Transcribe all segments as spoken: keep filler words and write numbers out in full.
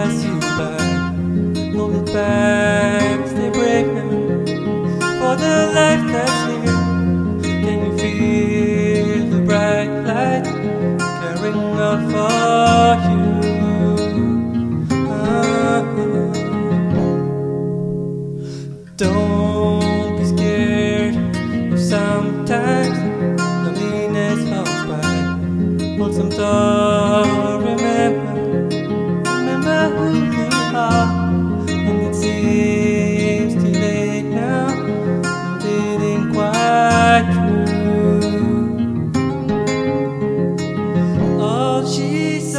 pass you by. Hold it back, stay brave now for the life that's here. Can you feel the bright light carrying out for you? Ah. Don't be scared if sometimes loneliness comes by. Hold some thought, remember, remember who you are. And it seems too late now, but it ain't quite true. All she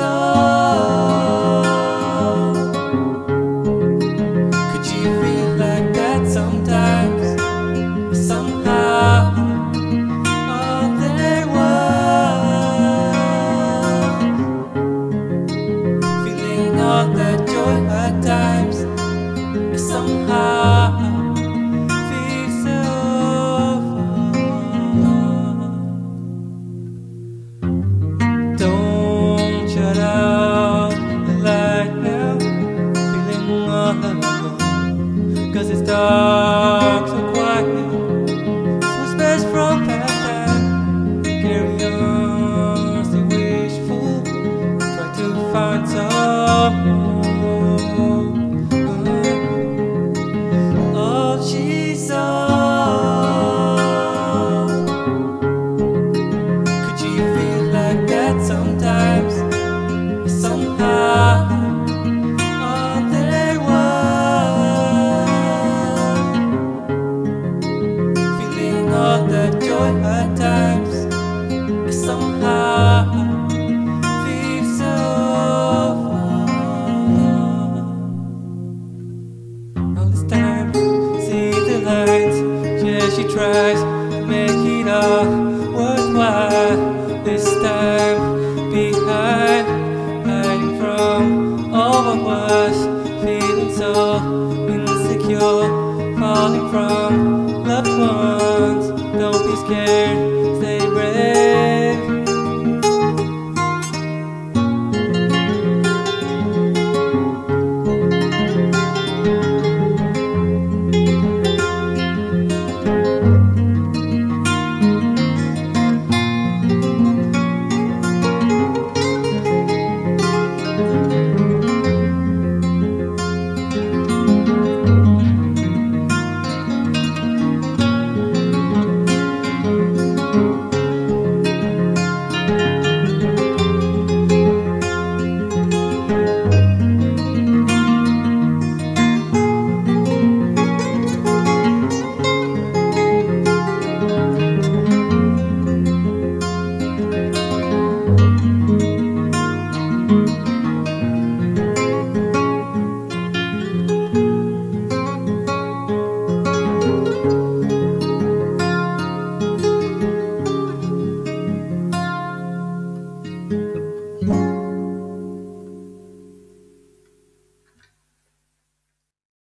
saw, could you feel like that sometimes? Somehow, all there was, feeling all that joy at times. Somehow feel so far. Don't shut out the light now, feeling all alone, 'cause it's dark so quiet. What's best from past time? Carry on, stay wishful, try to find some more. All she saw, could you feel like that sometimes? Somehow, all there was, feeling all that joy at times. Somehow feel so far. All this time, see the lights. Yeah, she tries to make it all worthwhile. This time, behind, hiding from all what was, feeling so insecure, falling from